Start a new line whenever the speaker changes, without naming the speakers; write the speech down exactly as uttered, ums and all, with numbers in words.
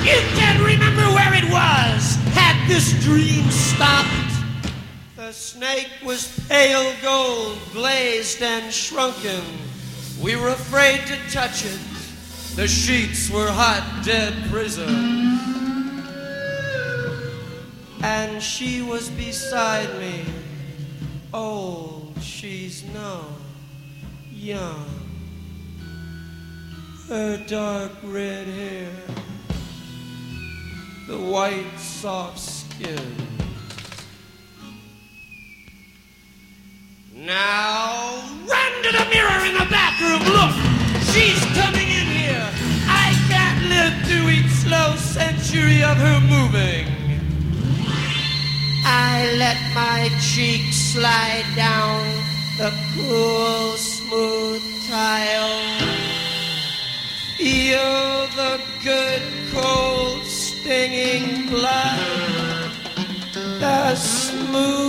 You can't remember where it was. Had this dream stopped? The snake was pale gold, glazed and shrunken. We were afraid to touch it. The sheets were hot, dead prison. And she was beside me. Old, she's no young. Her dark red hair, the white soft skin. Now run to the mirror in the bathroom. Look, she's coming in here. I can't live through each slow century of her moving. I let my cheek slide down the cool, smooth tile. Feel the good, cold, stinging blood. The smooth